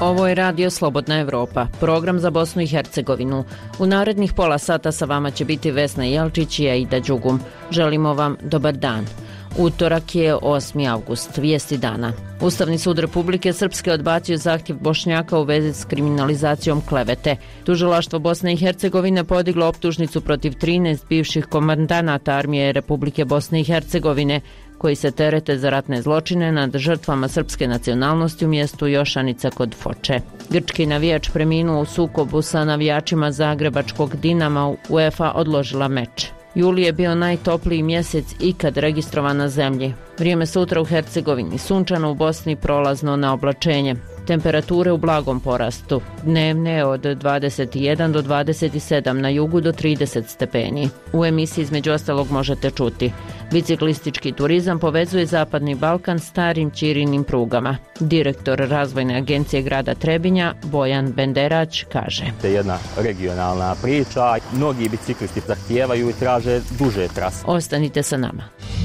Ovo je Radio Slobodna Evropa, program za Bosnu i Hercegovinu. U narednih pola sata sa vama će biti Vesna Jelčić i Aida Đugum. Želimo vam dobar dan. Utorak je 8. avgust, vijesti dana. Ustavni sud Republike Srpske odbacio zahtjev Bošnjaka u vezi s kriminalizacijom klevete. Tužilaštvo Bosne i Hercegovine podiglo optužnicu protiv 13 bivših komandanata armije Republike Bosne i Hercegovine, koji se terete za ratne zločine nad žrtvama srpske nacionalnosti u mjestu Jošanica kod Foče. Grčki navijač preminuo u sukobu sa navijačima zagrebačkog Dinama, UEFA odložila meč. Juli je bio najtopliji mjesec ikad registrovan na zemlji. Vrijeme sutra u Hercegovini, sunčano, u Bosni prolazno na oblačenje. Temperature u blagom porastu. Dnevne od 21 do 27, na jugu do 30 stepeni. U emisiji između ostalog možete čuti: biciklistički turizam povezuje Zapadni Balkan starim ćirinim prugama. Direktor razvojne agencije grada Trebinja, Bojan Benderać, kaže: To je jedna regionalna priča. Mnogi biciklisti zahtijevaju i traže duže trase. Ostanite sa nama.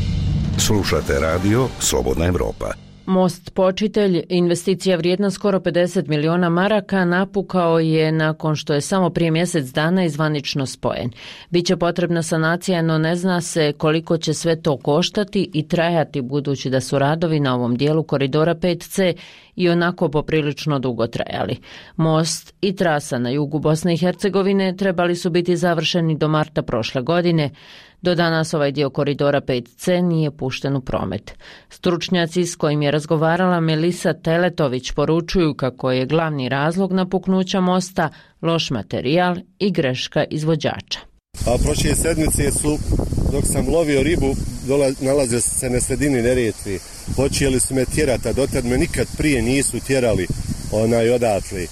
Slušate radio Slobodna Evropa. Most Počitelj, investicija vrijedna skoro 50 miliona maraka, napukao je nakon što je samo prije mjesec dana izvanično spojen. Biće potrebna sanacija, no ne zna se koliko će sve to koštati i trajati, budući da su radovi na ovom dijelu koridora 5C i onako poprilično dugo trajali. Most i trasa na jugu Bosne i Hercegovine trebali su biti završeni do marta prošle godine. Do danas ovaj dio koridora 5C nije pušten u promet. Stručnjaci s kojim je razgovarala Melisa Teletović poručuju kako je glavni razlog napuknuća mosta loš materijal i greška izvođača. A prošle sedmice su, dok sam lovio ribu, nalazio se na sredini Neretve. Počeli su me tjerati, a dotad me nikad prije nisu tjerali odatle.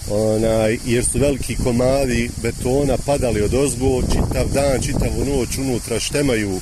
Jer su veliki komadi betona padali odozgo, čitav dan, čitavu noć unutra štemaju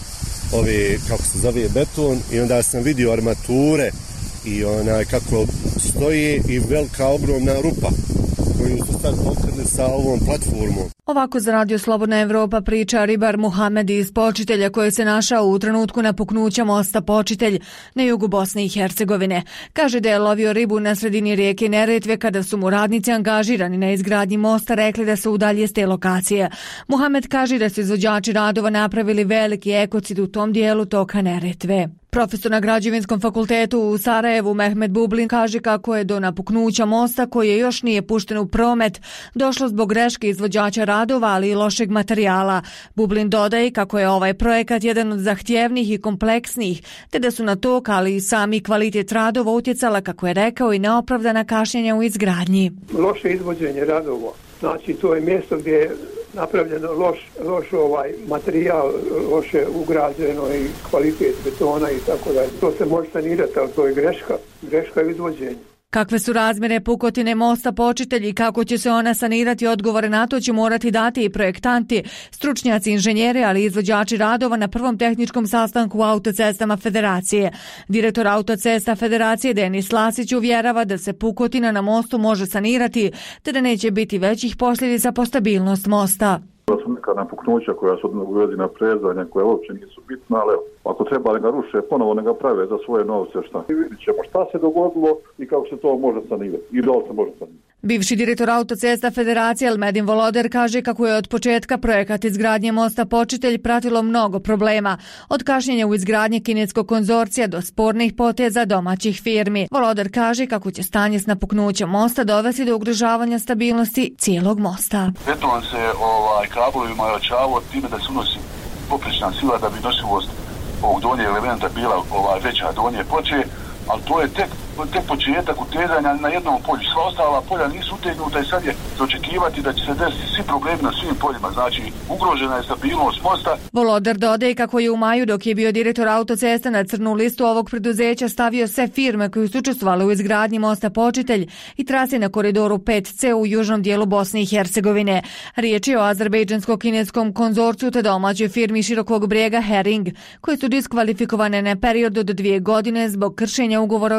beton, i onda sam vidio armature i kako stoje i velika ogromna rupa koju su sad pokrili sa ovom platformom. Ovako za Radio Slobodna Evropa priča ribar Muhamed iz Počitelja, koji se našao u trenutku napuknuća mosta Počitelj na jugu Bosne i Hercegovine. Kaže da je lovio ribu na sredini rijeke Neretve kada su mu radnici angažirani na izgradnji mosta rekli da se udalje s te lokacije. Muhamed kaže da su izvođači radova napravili veliki ekocid u tom dijelu toka Neretve. Profesor na Građevinskom fakultetu u Sarajevu Mehmet Bublin kaže kako je do napuknuća mosta, koji je još nije pušten u promet, došlo zbog greške izvođača radova, ali i lošeg materijala. Bublin dodaje kako je ovaj projekat jedan od zahtjevnijih i kompleksnijih, te da su na to, ali i sami kvalitet radova utjecala, kako je rekao, i neopravdana kašnjenja u izgradnji. Loše izvođenje radova, znači to je mjesto gdje je napravljeno loš materijal, loše ugrađeno i kvalitet betona i tako dalje. To se može sanirati, ali to je greška izvođenja. Kakve su razmjere pukotine mosta Počitelj i kako će se ona sanirati, odgovore na to će morati dati i projektanti, stručnjaci, inženjeri, ali i izvođači radova na prvom tehničkom sastanku u Autocestama Federacije. Direktor Autocesta Federacije Denis Lasić uvjerava da se pukotina na mostu može sanirati, te da neće biti većih posljedica po stabilnost mosta. To su neka napuknuća koja su u vezi na prezanja, koja uopće nisu bitna, ali ako treba ne ga ruše, ponovo ne ga prave za svoje novce, šta. I vidit ćemo šta se dogodilo i kako se to može sanirati. I da li se može sanirati. Bivši direktor Autocesta Federacije Elmedin Voloder kaže kako je od početka projekat izgradnje mosta Počitelj pratilo mnogo problema, od kašnjenja u izgradnji kineskog konzorcija do spornih poteza domaćih firmi. Voloder kaže kako će stanje s napuknućem mosta dovesti do ugrožavanja stabilnosti cijelog mosta. Beton se kablovima ojačavao time da se unosi poprečna sila da bi nosivost ovog donje elementa bila veća donje ploče, ali to je tek početak utezanja na jednom polju. Sva ostala polja nisu utegnuta i sad je očekivati da će se desiti svi problemi na svim poljima. Znači, ugrožena je stabilnost mosta. Voloder dodaje kako je u maju, dok je bio direktor Autocesta, na crnu listu ovog preduzeća stavio sve firme koje su učestvovale u izgradnji mosta Počitelj i trase na koridoru 5C u južnom dijelu Bosne i Hercegovine. Riječ je o azerbejdžansko-kineskom konzorciju te domaćoj firmi Širokog Brijega Hering, koji su diskvalifikovane na period od 2 godine zbog kršenja ugovora o izgradnji.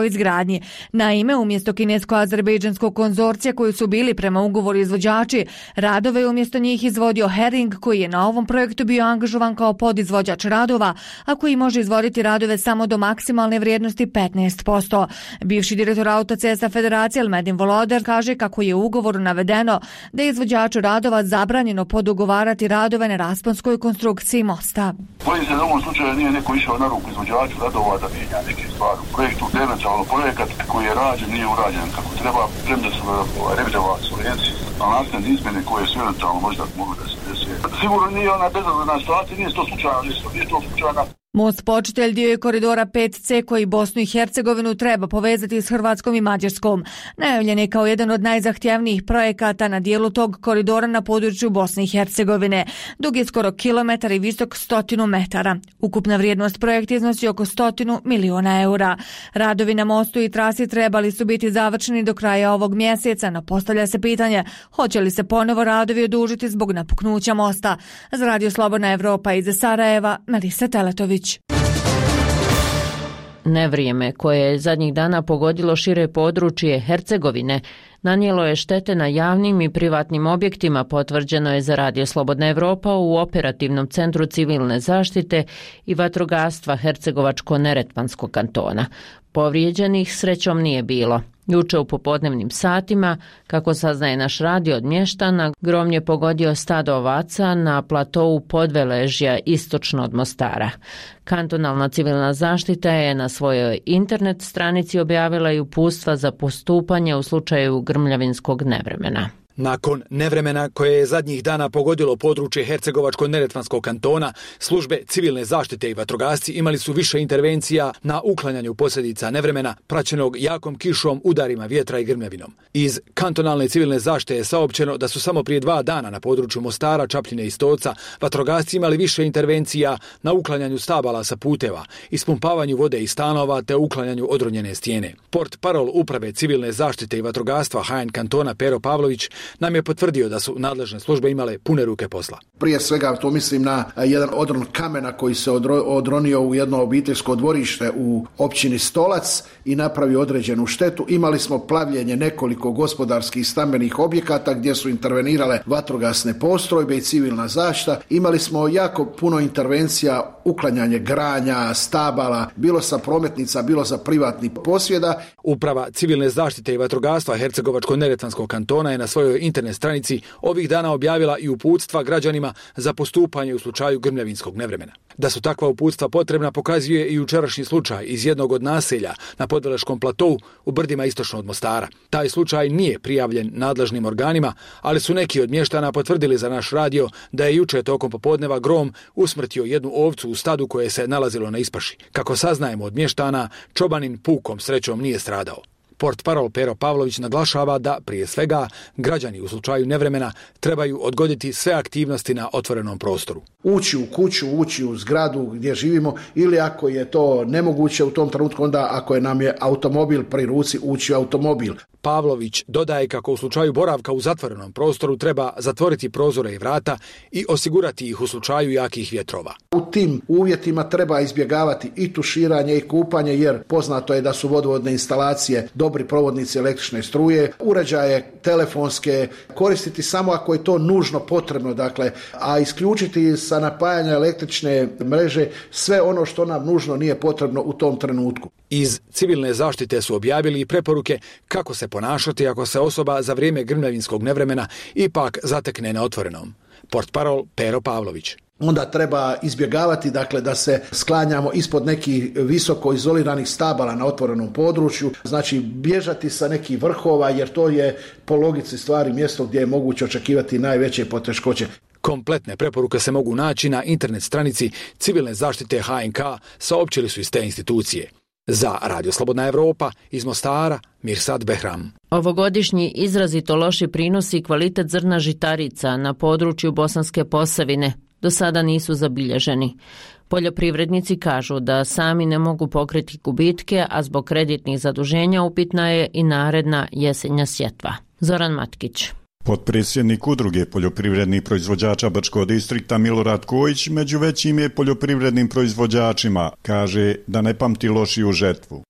izgradnji. Naime, umjesto kinesko-azerbejdžanskog konzorcija koji su bili prema ugovoru izvođači, radove je umjesto njih izvodio Hering koji je na ovom projektu bio angažovan kao podizvođač radova, a koji može izvoditi radove samo do maksimalne vrijednosti 15%. Bivši direktor Autocesta Federacije Elmedin Volodar kaže kako je u ugovoru navedeno da je izvođaču radova zabranjeno podugovarati radove na rasponskoj konstrukciji mosta. Bojim se da u ovom slučaju nije neko išao na ruku izvođaču radova da mijenja neke stvari u projektu, eventualno projekat koji je rađen nije urađen kako treba, premda su revidovali Slovenci, a nastavne izmjene koje su eventualno možda mogu da se desi. Sigurno nije ona bezazlena situacija, nije to slučajna. Most Počitelj dio je koridora 5C koji Bosnu i Hercegovinu treba povezati s Hrvatskom i Mađarskom. Najavljen je kao jedan od najzahtjevnijih projekata na dijelu tog koridora na području Bosne i Hercegovine. Dug je skoro kilometar i visok 100 metara. Ukupna vrijednost projekta iznosi oko 100 miliona eura. Radovi na mostu i trasi trebali su biti završeni do kraja ovog mjeseca, no postavlja se pitanje hoće li se ponovo radovi odužiti zbog napuknuća mosta. Za Radio Slobodna Evropa iz Sarajeva, Melisa Teletović. Nevrijeme koje je zadnjih dana pogodilo šire područje Hercegovine nanijelo je štete na javnim i privatnim objektima, potvrđeno je za Radio Slobodna Evropa u operativnom centru civilne zaštite i vatrogastva Hercegovačko-Neretvanskog kantona. Povrijeđenih srećom nije bilo. Juče u popodnevnim satima, kako saznaje naš radio od mještana, grom je pogodio stado ovaca na platovu Podveležja istočno od Mostara. Kantonalna civilna zaštita je na svojoj internet stranici objavila i uputstva za postupanje u slučaju grmljavinskog nevremena. Nakon nevremena koje je zadnjih dana pogodilo područje Hercegovačko-Neretvanskog kantona, službe civilne zaštite i vatrogasci imali su više intervencija na uklanjanju posljedica nevremena praćenog jakom kišom, udarima vjetra i grmljavinom. Iz kantonalne civilne zaštite je saopćeno da su samo prije 2 dana na području Mostara, Čapljine i Stoca vatrogasci imali više intervencija na uklanjanju stabala sa puteva, ispumpavanju vode iz stanova te uklanjanju odronjene stijene. Portparol uprave civilne zaštite i vatrogastva HN kantona Pero Pavlović nam je potvrdio da su nadležne službe imale pune ruke posla. Prije svega to mislim na jedan odron kamena koji se odronio u jedno obiteljsko dvorište u općini Stolac i napravio određenu štetu. Imali smo plavljenje nekoliko gospodarskih stambenih objekata gdje su intervenirale vatrogasne postrojbe i civilna zaštita. Imali smo jako puno intervencija, uklanjanje granja, stabala, bilo sa prometnica, bilo za privatni posjeda. Uprava civilne zaštite i vatrogastva Hercegovačko-Neretvanskog kantona je na svojoj internet stranici ovih dana objavila i uputstva građanima za postupanje u slučaju grmljavinskog nevremena. Da su takva uputstva potrebna pokazuje i jučerašnji slučaj iz jednog od naselja na Podveleškom platovu u brdima istočno od Mostara. Taj slučaj nije prijavljen nadležnim organima, ali su neki od mještana potvrdili za naš radio da je juče tokom popodneva grom usmrtio jednu ovcu u stadu koje se nalazilo na ispaši. Kako saznajemo od mještana, čobanin pukom srećom nije stradao. Portparol Pero Pavlović naglašava da, prije svega, građani u slučaju nevremena trebaju odgoditi sve aktivnosti na otvorenom prostoru. Ući u kuću, ući u zgradu gdje živimo ili ako je to nemoguće u tom trenutku, onda ako nam je automobil pri ruci, ući u automobil. Pavlović dodaje kako u slučaju boravka u zatvorenom prostoru treba zatvoriti prozore i vrata i osigurati ih u slučaju jakih vjetrova. U tim uvjetima treba izbjegavati i tuširanje i kupanje jer poznato je da su vodovodne instalacije dobri provodnici električne struje, uređaje telefonske koristiti samo ako je to nužno potrebno, dakle, a isključiti sa napajanja električne mreže sve ono što nam nužno nije potrebno u tom trenutku. Iz civilne zaštite su objavili preporuke kako se ponašati ako se osoba za vrijeme grmljavinskog nevremena ipak zatekne na otvorenom. Portparol Pero Pavlović. Onda treba izbjegavati, dakle, da se sklanjamo ispod nekih visoko izoliranih stabala na otvorenom području, znači bježati sa nekih vrhova jer to je po logici stvari mjesto gdje je moguće očekivati najveće poteškoće. Kompletne preporuke se mogu naći na internet stranici civilne zaštite HNK, saopćili su iz te institucije. Za Radio Slobodna Evropa iz Mostara, Mirsad Behram. Ovogodišnji izrazito loši prinosi i kvalitet zrna žitarica na području Bosanske Posavine do sada nisu zabilježeni. Poljoprivrednici kažu da sami ne mogu pokriti gubitke, a zbog kreditnih zaduženja upitna je i naredna jesenja sjetva. Zoran Matkić. Potpredsjednik Udruge poljoprivrednih proizvođača Brčkog distrikta Milorad Kojić među većim je poljoprivrednim proizvođačima kaže da ne pamti lošiju žetvu.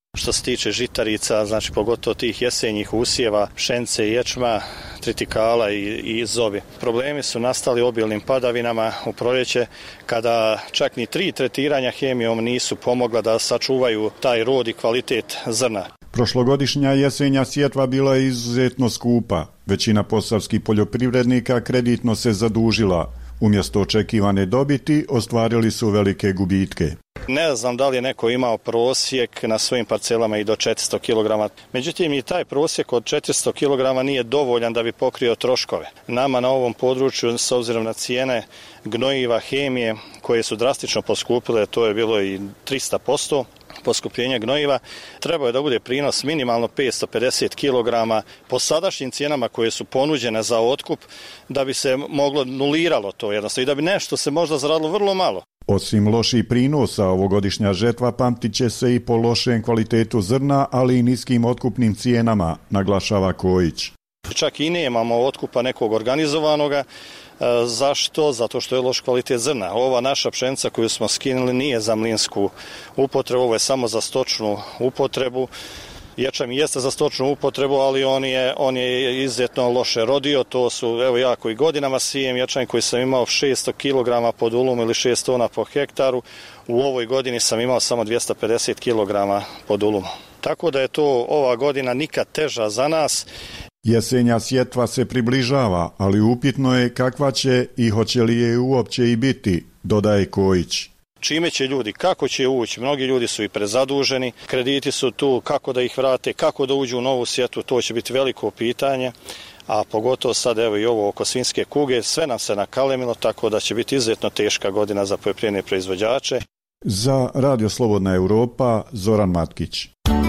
Što se tiče žitarica, znači pogotovo tih jesenjih usjeva, pšenice, ječma, tritikala i zobi. Problemi su nastali obilnim padavinama u proljeće kada čak ni 3 tretiranja hemijom nisu pomogla da sačuvaju taj rod i kvalitet zrna. Prošlogodišnja jesenja sjetva bila je izuzetno skupa. Većina posavskih poljoprivrednika kreditno se zadužila. Umjesto očekivane dobiti, ostvarili su velike gubitke. Ne znam da li je neko imao prosjek na svojim parcelama i do 400 kg. Međutim, i taj prosjek od 400 kg nije dovoljan da bi pokrio troškove. Nama na ovom području, s obzirom na cijene gnojiva, hemije, koje su drastično poskupile, to je bilo i 300%, poskupljenja gnojiva, trebao je da bude prinos minimalno 550 kg po sadašnjim cijenama koje su ponuđene za otkup, da bi se moglo nuliralo to jednostavno i da bi nešto se možda zaradilo vrlo malo. Osim loših prinosa, ovogodišnja žetva pamtit će se i po lošem kvalitetu zrna, ali i niskim otkupnim cijenama, naglašava Kojić. Čak i nemamo otkupa nekog organizovanoga. Zašto? Zato što je loš kvalitet zrna. Ova naša pšenica koju smo skinuli nije za mlinsku upotrebu, ovo je samo za stočnu upotrebu. Ječam jeste za stočnu upotrebu, ali on je izuzetno loše rodio. To su, evo ja koji godinama sijem ječam koji sam imao 600 kg po dulumu ili 6 tona po hektaru. U ovoj godini sam imao samo 250 kg po dulumu. Tako da je to ova godina nikad teža za nas. Jesenja sjetva se približava, ali upitno je kakva će i hoće li je uopće i biti, dodaje Kojić. Čime će ljudi, kako će ući, mnogi ljudi su i prezaduženi, krediti su tu, kako da ih vrate, kako da uđu u novu sjetvu, to će biti veliko pitanje, a pogotovo sad evo i ovo oko svinjske kuge, sve nam se nakalemilo, tako da će biti izuzetno teška godina za poljoprivredne proizvođače. Za Radio Slobodna Europa, Zoran Matkić.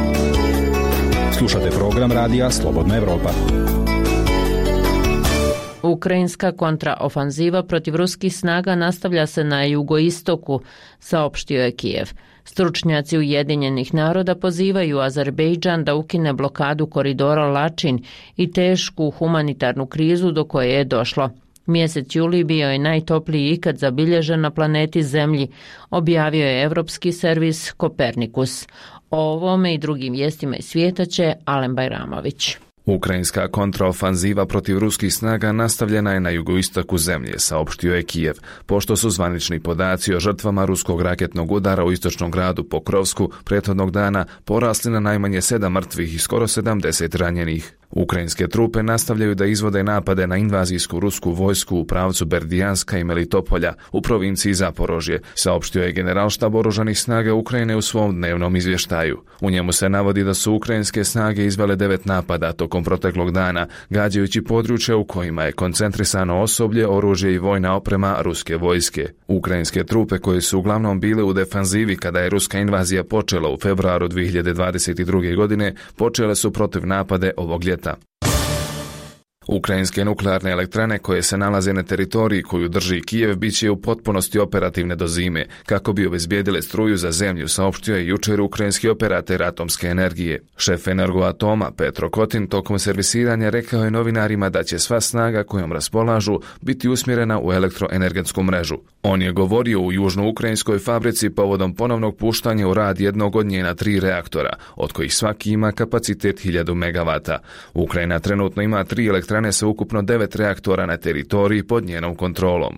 Slušate program Radija Slobodna Europa. Ukrajinska kontraofanziva protiv ruskih snaga nastavlja se na jugoistoku, saopštio je Kijev. Stručnjaci Ujedinjenih naroda pozivaju Azerbejdžan da ukine blokadu koridora Lačin i tešku humanitarnu krizu do koje je došlo. Mjesec juli bio je najtopliji ikad zabilježen na planeti Zemlji, objavio je evropski servis Kopernikus. O ovome i drugim vijestima iz svijeta će Alen Bajramović. Ukrajinska kontraofanziva protiv ruskih snaga nastavljena je na jugoistoku zemlje, saopštio je Kijev, pošto su zvanični podaci o žrtvama ruskog raketnog udara u istočnom gradu Pokrovsku prethodnog dana porasli na najmanje 7 mrtvih i skoro 70 ranjenih. Ukrajinske trupe nastavljaju da izvode napade na invazijsku rusku vojsku u pravcu Berdijanska i Melitopolja u provinciji Zaporožje, saopštio je generalštab oružanih snaga Ukrajine u svom dnevnom izvještaju. U njemu se navodi da su ukrajinske snage izvele 9 napada tokom proteklog dana, gađajući područja u kojima je koncentrisano osoblje, oružje i vojna oprema ruske vojske. Ukrajinske trupe koje su uglavnom bile u defanzivi kada je ruska invazija počela u februaru 2022. godine, počele su protiv napade ovog ljeta. Ukrajinske nuklearne elektrane koje se nalaze na teritoriji koju drži Kijev bit će u potpunosti operativne do zime, kako bi obezbijedile struju za zemlju, saopštio je jučer ukrajinski operater atomske energije. Šef Energoatoma Petro Kotin tokom servisiranja rekao je novinarima da će sva snaga kojom raspolažu biti usmjerena u elektroenergetsku mrežu. On je govorio u južnoukrajinskoj fabrici povodom ponovnog puštanja u rad jednog od njena 3 reaktora, od kojih svaki ima kapacitet 1000 MW. Ukrajina trenutno ima 3 elektrane sa ukupno 9 reaktora na teritoriji pod njenom kontrolom.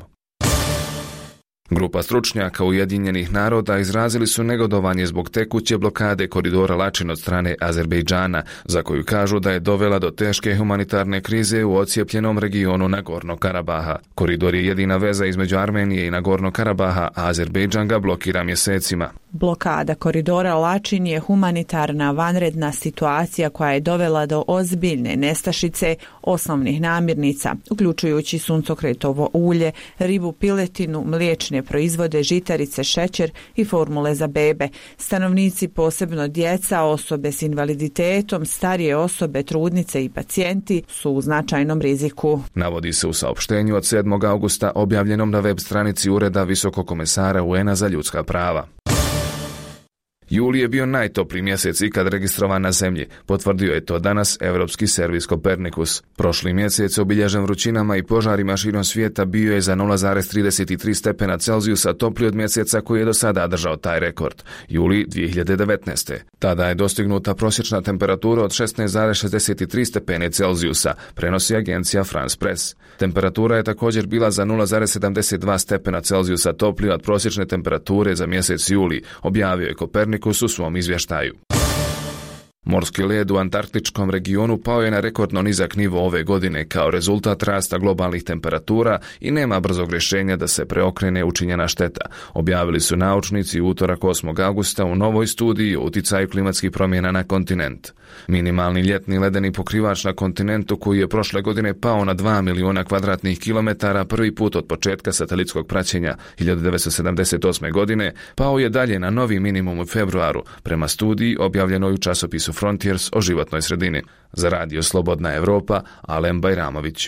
Grupa stručnjaka Ujedinjenih naroda izrazili su negodovanje zbog tekuće blokade koridora Lačin od strane Azerbejdžana, za koju kažu da je dovela do teške humanitarne krize u ocijepljenom regionu Nagorno Karabaha. Koridor je jedina veza između Armenije i Nagorno Karabaha, a Azerbejdžan ga blokira mjesecima. Blokada koridora Lačin je humanitarna vanredna situacija koja je dovela do ozbiljne nestašice osnovnih namirnica, uključujući suncokretovo ulje, ribu, piletinu, mliječne proizvode, žitarice, šećer i formule za bebe. Stanovnici, posebno djeca, osobe s invaliditetom, starije osobe, trudnice i pacijenti su u značajnom riziku. Navodi se u saopštenju od 7. augusta objavljenom na web stranici Ureda Visokog komesara UN-a za ljudska prava. Juli je bio najtopliji mjesec ikad registrovan na zemlji, potvrdio je to danas Europski servis Kopernikus. Prošli mjesec obilježen vrućinama i požarima širom svijeta bio je za 0,33 stepena Celzijusa topliji od mjeseca koji je do sada držao taj rekord, juli 2019. Tada je dostignuta prosječna temperatura od 16,63 stepene Celzijusa, prenosi agencija France Press. Temperatura je također bila za 0,72 stepena Celzijusa toplija od prosječne temperature za mjesec juli, objavio je Kopernikus u svom izvještaju. Morski led u antarktičkom regionu pao je na rekordno nizak nivo ove godine kao rezultat rasta globalnih temperatura i nema brzog rješenja da se preokrene učinjena šteta, objavili su naučnici utorak 8. augusta u novoj studiji o uticaju klimatskih promjena na kontinent. Minimalni ljetni ledeni pokrivač na kontinentu koji je prošle godine pao na 2 miliona kvadratnih kilometara prvi put od početka satelitskog praćenja 1978. godine, pao je dalje na novi minimum u februaru, prema studiji objavljenoj u časopisu Frontiers o životnoj sredini. Za radio Slobodna Evropa, Alen Bajramović.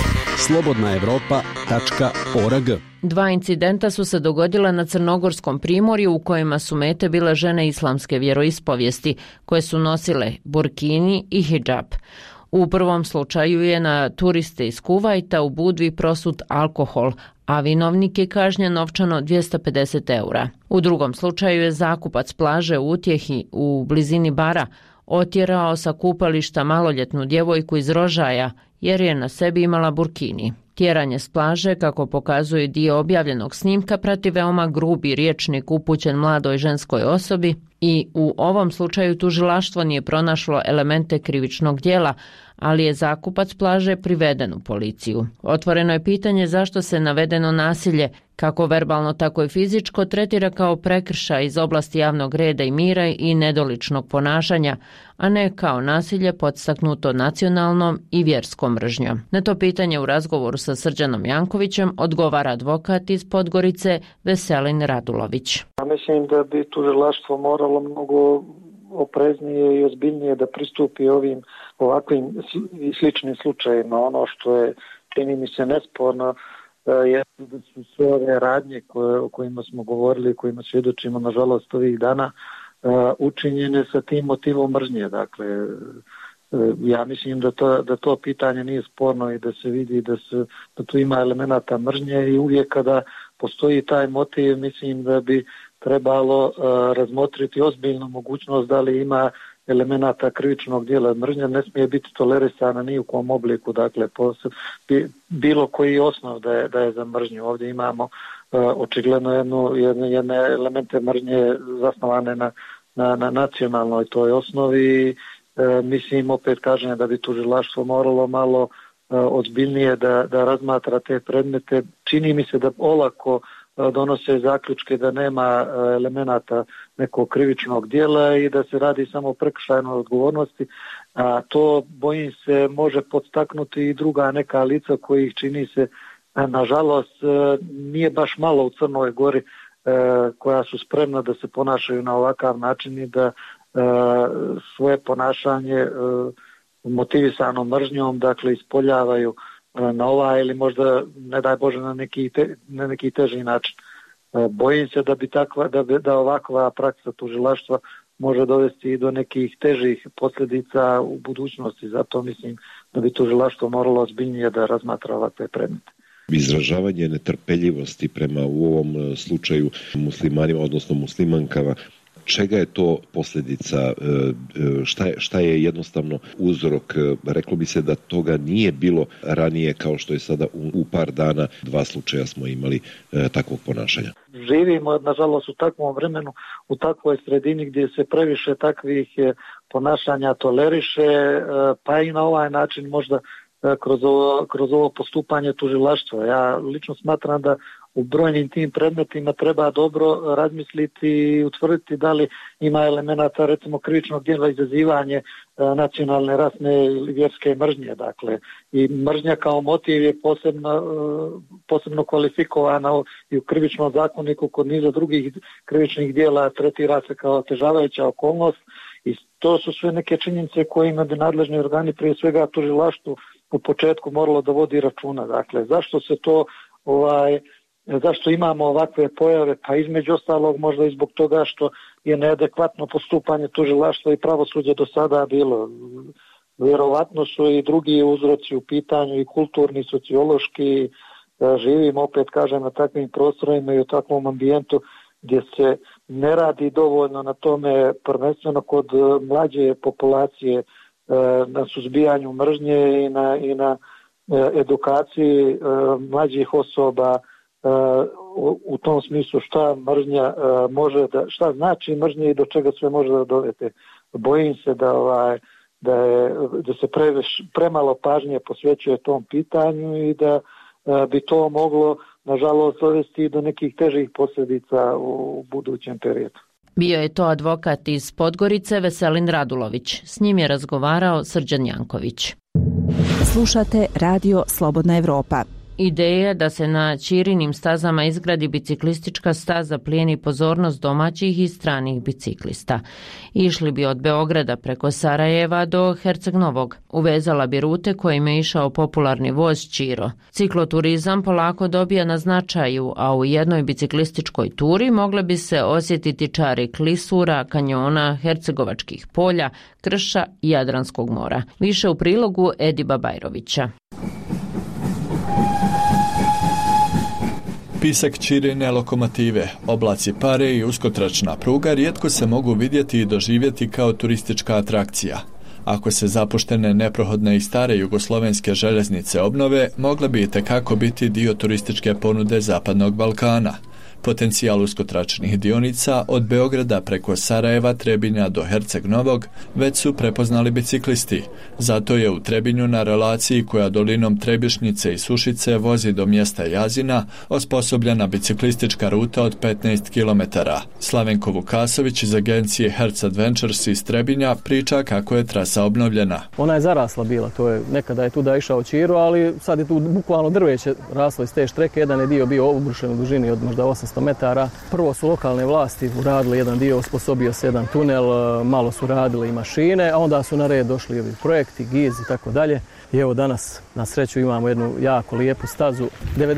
slobodnaevropa.org. 2 incidenta su se dogodila na Crnogorskom primorju u kojima su mete bile žene islamske vjeroispovijesti koje su nosile burkini i hidžab. U prvom slučaju je na turiste iz Kuvajta u Budvi prosut alkohol, a vinovnik je kažnjen novčano 250 eura. U drugom slučaju je zakupac plaže u Utjehi u blizini bara otjerao sa kupališta maloljetnu djevojku iz Rožaja jer je na sebi imala burkini. Tjeranje s plaže, kako pokazuje dio objavljenog snimka, prati veoma grubi rječnik upućen mladoj ženskoj osobi i u ovom slučaju tužilaštvo nije pronašlo elemente krivičnog djela, ali je zakupac plaže priveden u policiju. Otvoreno je pitanje zašto se navedeno nasilje, kako verbalno tako i fizičko, tretira kao prekršaj iz oblasti javnog reda i mira i nedoličnog ponašanja, a ne kao nasilje podstaknuto nacionalnom i vjerskom mržnjom. Na to pitanje u razgovoru sa Srđanom Jankovićem odgovara advokat iz Podgorice Veselin Radulović. Mislim da bi tužilaštvo moralo mnogo opreznije i ozbiljnije da pristupi ovakvim i sličnim slučajima. Ono što je, čini mi se, nesporno je da su sve ove radnje o kojima smo govorili, kojima svjedočimo nažalost ovih dana, učinjene sa tim motivom mržnje. Dakle, ja mislim da to pitanje nije sporno i da se vidi da tu ima elemenata mržnje i uvijek kada postoji taj motiv, mislim da bi trebalo razmotriti ozbiljnu mogućnost da li ima elemenata krivičnog djela. Mržnja ne smije biti tolerisana ni u kom obliku, dakle bilo koji osnov da je za mržnju. Ovdje imamo očigledno jedne elemente mržnje zasnovane na nacionalnoj toj osnovi. Mislim, opet kažem da bi tužilaštvo moralo malo ozbiljnije da razmatra te predmete. Čini mi se da olako donose zaključke da nema elemenata nekog krivičnog djela i da se radi samo o prekršajnoj odgovornosti, a to, bojim se, može podstaknuti i druga neka lica kojih, čini se, nažalost, nije baš malo u Crnoj Gori, koja su spremna da se ponašaju na ovakav način i da svoje ponašanje motivisano mržnjom, dakle, ispoljavaju na ovaj ili možda, ne daj Bože, na neki teži način. Bojim se da ovakva praksa tužilaštva može dovesti i do nekih težih posljedica u budućnosti. Zato mislim da bi tužilaštvo moralo ozbiljnije da razmatra ovakve predmete. Izražavanje netrpeljivosti prema u ovom slučaju muslimanima, odnosno muslimankama, čega je to posljedica, šta je jednostavno uzrok? Reklo bi se da toga nije bilo ranije, kao što je sada u par dana 2 slučaja smo imali takvog ponašanja. Živimo, nažalost, u takvom vremenu, u takvoj sredini gdje se previše takvih ponašanja toleriše, pa i na ovaj način možda kroz ovo postupanje tužilaštva. Ja lično smatram da u brojnim tim predmetima treba dobro razmisliti i utvrditi da li ima elemenata, recimo, krivičnog djela izazivanje nacionalne, rasne ili vjerske mržnje. Dakle, i mržnja kao motiv je posebno kvalifikovana i u krivičnom zakoniku kod niza drugih krivičnih djela, tretira se kao otežavajuća okolnost i to su sve neke činjenice kojima bi nadležni organi, prije svega tužilaštvu, u početku moralo da vodi računa. Dakle, zašto se to zašto imamo ovakve pojave, pa između ostalog možda i zbog toga što je neadekvatno postupanje tužilaštva i pravosuđa do sada bilo. Vjerovatno su i drugi uzroci u pitanju, i kulturni, sociološki. Živim, opet kažem, na takvim prostorima i u takvom ambijentu gdje se ne radi dovoljno na tome, prvenstveno kod mlađe populacije, na suzbijanju mržnje i na edukaciji mlađih osoba u tom smislu šta mržnja može da, šta znači mržnja i do čega sve može da dovede. Bojim se da se premalo pažnje posvećuje tom pitanju i da bi to moglo, nažalost, dovesti do nekih težih posljedica u budućem periodu. Bio je to advokat iz Podgorice Veselin Radulović. S njim je razgovarao Srđan Janković. Slušate Radio Slobodna Evropa. Ideja da se na Ćirinim stazama izgradi biciklistička staza plijeni pozornost domaćih i stranih biciklista. Išli bi od Beograda preko Sarajeva do Herceg Novog. Uvezala bi rute kojim je išao popularni voz Ćiro. Cikloturizam polako dobija na značaju, a u jednoj biciklističkoj turi mogle bi se osjetiti čari Klisura, kanjona, Hercegovačkih polja, krša i Jadranskog mora. Više u prilogu Ediba Bajrovića. Pisak Ćirine lokomotive, oblaci pare i uskotračna pruga rijetko se mogu vidjeti i doživjeti kao turistička atrakcija. Ako se zapuštene, neprohodne i stare jugoslovenske željeznice obnove, mogle bi itekako biti dio turističke ponude Zapadnog Balkana. Potencijal uskotračnih dionica od Beograda preko Sarajeva, Trebinja do Herceg Novog već su prepoznali biciklisti. Zato je u Trebinju na relaciji koja dolinom Trebišnjice i Sušice vozi do mjesta Jazina osposobljena biciklistička ruta od 15 km. Slavenko Vukasović iz agencije Hertz Adventures iz Trebinja priča kako je trasa obnovljena. Ona je zarasla bila, to je nekada je tu da išao Ćiro, ali sad je tu bukvalno drveće raslo iz te štreke, jedan je dio bio obrušen u dužini od možda 800 metara. Prvo su lokalne vlasti uradili jedan dio, osposobio se jedan tunel, malo su radili i mašine, a onda su na red došli ovi projekti, GIZ i tako dalje. I evo danas na sreću imamo jednu jako lijepu stazu.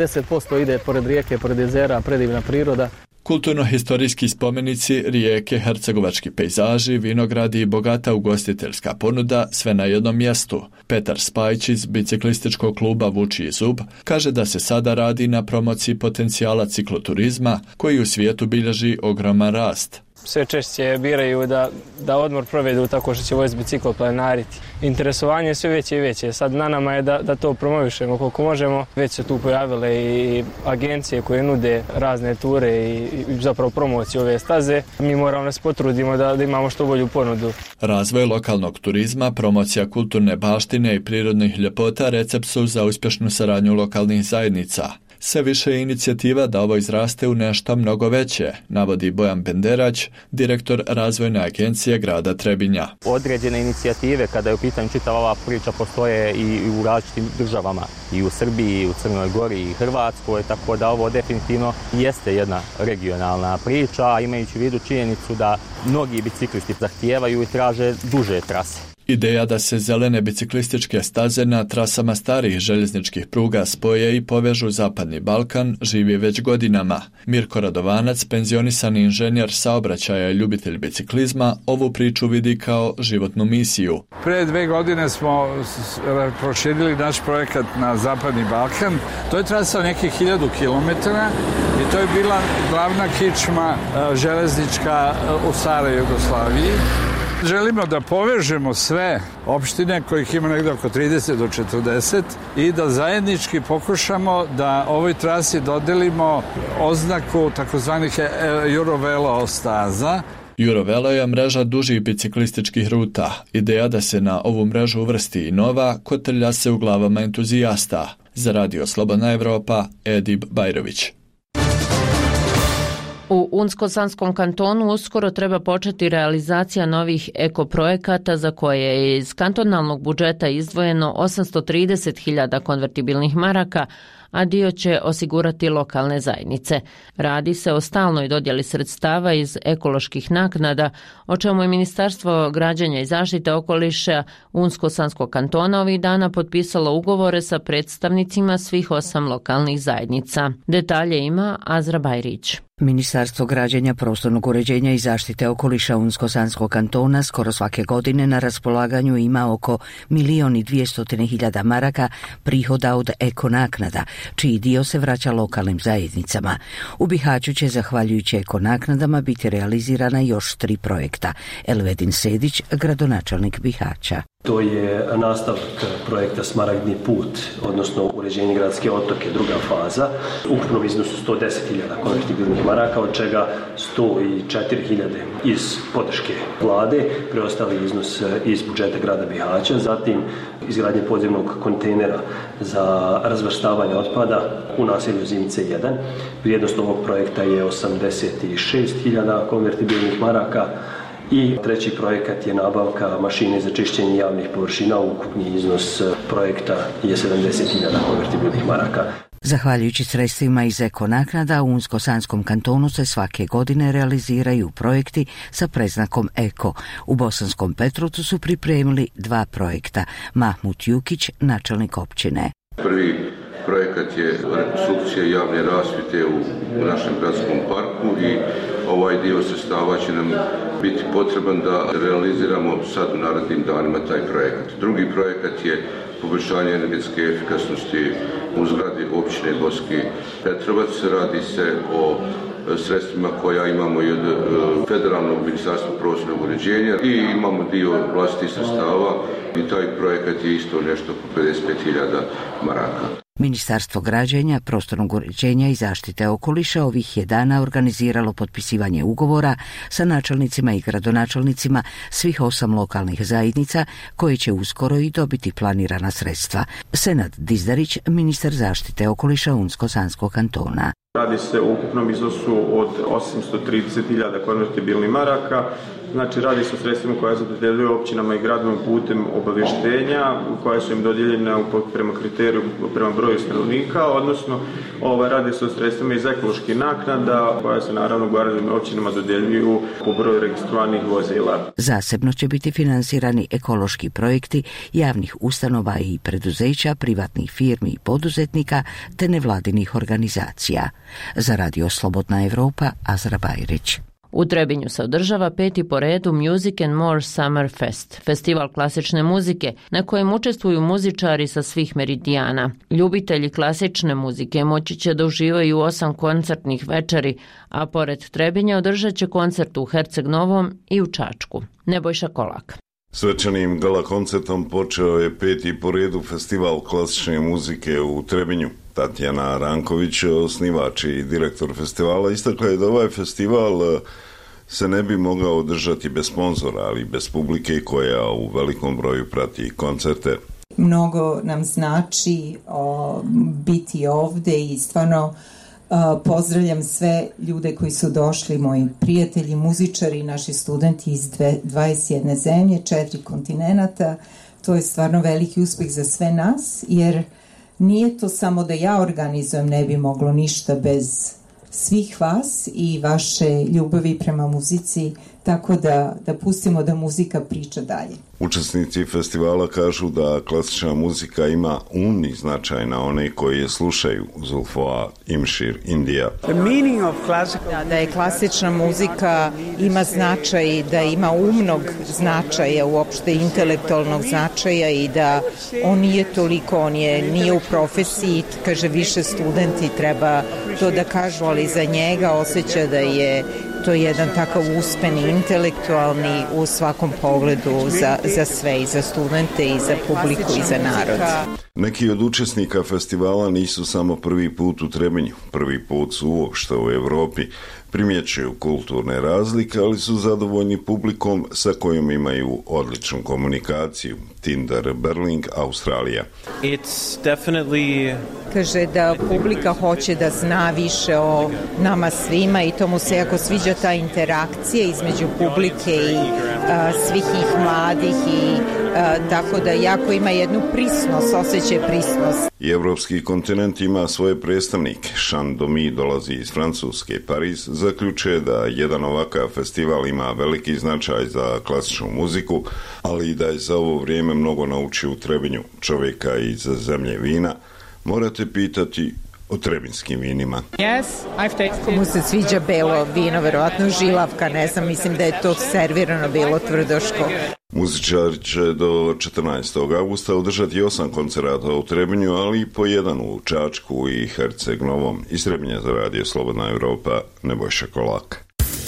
90% ide pored rijeke, pored jezera, predivna priroda. Kulturno-historijski spomenici, rijeke, hercegovački pejzaži, vinogradi i bogata ugostiteljska ponuda, sve na jednom mjestu. Petar Spajić iz biciklističkog kluba Vučiji zub kaže da se sada radi na promociji potencijala cikloturizma koji u svijetu bilježi ogroman rast. Sve češće biraju da odmor provedu tako što će voziti biciklo, planariti. Interesovanje je sve veće i veće. Sad na nama je da to promovišemo koliko možemo. Već se tu pojavile i agencije koje nude razne ture i zapravo promociju ove staze. Mi moramo da se potrudimo da imamo što bolju ponudu. Razvoj lokalnog turizma, promocija kulturne baštine i prirodnih ljepota recept su za uspješnu saradnju lokalnih zajednica. Sve više je inicijativa da ovo izraste u nešto mnogo veće, navodi Bojan Benderać, direktor razvojne agencije grada Trebinja. Određene inicijative kada je u pitanju čitava ova priča postoje i u različitim državama, i u Srbiji, i u Crnoj Gori, i Hrvatskoj, tako da ovo definitivno jeste jedna regionalna priča, imajući u vidu činjenicu da mnogi biciklisti zahtijevaju i traže duže trase. Ideja da se zelene biciklističke staze na trasama starih željezničkih pruga spoje i povežu Zapadni Balkan živi već godinama. Mirko Radovanac, penzionisani inženjer saobraćaja i ljubitelj biciklizma, ovu priču vidi kao životnu misiju. Pre 2 godine smo proširili naš projekat na Zapadni Balkan. To je trasa nekih 1000 km i to je bila glavna kičma železnička u staroj Jugoslaviji. Želimo da povežemo sve opštine kojih ima negdje oko 30 do 40 i da zajednički pokušamo da ovoj trasi dodelimo oznaku takozvanih Eurovelo staza. Eurovelo je mreža dužih biciklističkih ruta. Ideja da se na ovu mrežu uvrsti i nova kotrlja se u glavama entuzijasta. Za Radio Slobodna Evropa, Edib Bajrović. U Unsko-Sanskom kantonu uskoro treba početi realizacija novih ekoprojekata za koje je iz kantonalnog budžeta izdvojeno 830.000 konvertibilnih maraka, a dio će osigurati lokalne zajednice. Radi se o stalnoj dodjeli sredstava iz ekoloških naknada, o čemu je Ministarstvo građenja i zaštite okoliša Unsko-Sanskog kantona ovih dana potpisalo ugovore sa predstavnicima svih 8 lokalnih zajednica. Detalje ima Azra Bajrić. Ministarstvo građenja, prostornog uređenja i zaštite okoliša Unsko-Sanskog kantona skoro svake godine na raspolaganju ima oko 1.200.000 maraka prihoda od ekonaknada, čiji dio se vraća lokalnim zajednicama. U Bihaću će, zahvaljujući ekonaknadama, biti realizirana još 3 projekta. Elvedin Sedić, gradonačelnik Bihaća. To je nastavak projekta Smaragdni put, odnosno uređenje gradske otoke, druga faza. U ukupnom iznosu 110.000 konvertibilnih maraka, od čega 104.000 iz podrške vlade, preostali iznos iz budžeta grada Bihaća, zatim izgradnje podzemnog kontejnera za razvrstavanje otpada u naselju Zimce 1. Vrijednost ovog projekta je 86.000 konvertibilnih maraka. I treći projekat je nabavka mašine za čišćenje javnih površina. Ukupni iznos projekta je 70.000 konvertibilnih maraka. Zahvaljujući sredstvima iz ekonaknada, u Unsko-Sanskom kantonu se svake godine realiziraju projekti sa predznakom Eko. U Bosanskom Petrovcu su pripremili 2 projekta. Mahmut Jukić, načelnik općine. Prvi projekat je rekonstrukcija javne rasvjete u našem gradskom parku i ovaj dio sredstava će nam biti potreban da realiziramo sad u narednim danima taj projekat. Drugi projekat je poboljšanje energetske efikasnosti u zgradi općine Boski Petrovac. Radi se o sredstvima koja imamo i od Federalnog ministarstva prostornog uređenja i imamo dio vlastitih sredstava i taj projekat je isto nešto po 55.000 maraka. Ministarstvo građenja, prostornog uređenja i zaštite okoliša ovih je dana organiziralo potpisivanje ugovora sa načelnicima i gradonačelnicima svih 8 lokalnih zajednica koje će uskoro i dobiti planirana sredstva. Senad Dizdarić, ministar zaštite okoliša Unsko-Sanskog kantona. Radi se o ukupnom iznosu od 830.000 konvertibilnih maraka. Znači, radi se o sredstvima koja se dodjeljuju općinama i gradovima putem obavještenja koja su im dodijeljena prema kriteriju, prema broju stanovnika, odnosno radi se o sredstvima iz ekoloških naknada koja se naravno gradovima i općinama dodjeljuju po broju registrovanih vozila. Zasebno će biti finansirani ekološki projekti javnih ustanova i preduzeća, privatnih firmi i poduzetnika te nevladinih organizacija. Za Radio Slobodna Evropa, Azra Bajrić. U Trebinju se održava 5. po redu Music and More Summer Fest, festival klasične muzike na kojem učestvuju muzičari sa svih meridijana. Ljubitelji klasične muzike moći će da uživaju 8 koncertnih večeri, a pored Trebinja održat će koncert u Herceg Novom i u Čačku. Nebojša Kolak. Svečanim gala koncertom počeo je 5. po redu festival klasične muzike u Trebinju. Tatjana Ranković, osnivač i direktor festivala, istakla je da ovaj festival se ne bi mogao održati bez sponzora, ali bez publike koja u velikom broju prati koncerte. Mnogo nam znači biti ovde i stvarno pozdravljam sve ljude koji su došli, moji prijatelji, muzičari, naši studenti iz 21 zemlje, 4 kontinenta. To je stvarno veliki uspeh za sve nas, jer nije to samo da ja organizujem, ne bi moglo ništa bez svih vas i vaše ljubavi prema muzici, tako da pustimo da muzika priča dalje. Učesnici festivala kažu da klasična muzika ima umni značaj na one koji je slušaju. Zulfoa Imšir, Indija. Da je klasična muzika ima značaj, da ima umnog značaja, uopšte intelektualnog značaja i da on nije toliko, nije u profesiji, kaže više studenti treba to da kažu, ali za njega osjeća da je to jedan takav uspeni, intelektualni u svakom pogledu za sve, i za studente, i za publiku, i za narod. Neki od učesnika festivala nisu samo prvi put u Trebinju, prvi put su uopšte u Evropi. Primjećuju kulturne razlike, ali su zadovoljni publikom sa kojom imaju odličnu komunikaciju. Tinder Berling, Australija. Kaže da publika hoće da zna više o nama svima i to mu se jako sviđa ta interakcija između publike i svih njih mladih i tako da jako ima jednu prisnost, osjećaj prisnost. I evropski kontinent ima svoje predstavnike. Jean Domi dolazi iz Francuske. Pariz zaključuje da jedan ovakav festival ima veliki značaj za klasičnu muziku, ali i da je za ovo vrijeme mnogo naučio u Trebinju. Čovjeka iz zemlje vina morate pitati o trebinskim vinima. Komu se sviđa belo vino, verovatno žilavka, ne znam, mislim da je to servirano bilo tvrdoško. Muzičari će do 14. augusta održati 8 koncerata u Trebinju, ali i po jedan u Čačku i Herceg Novom. Iz Trebinja za radio Slobodna Evropa, Nebojša Kolak.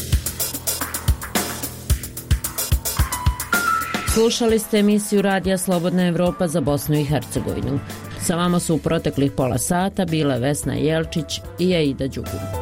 Slušali ste emisiju Radija Slobodna Evropa za Bosnu i Hercegovinu. Sa vama su u proteklih pola sata bile Vesna Jelčić i Aida Đugum.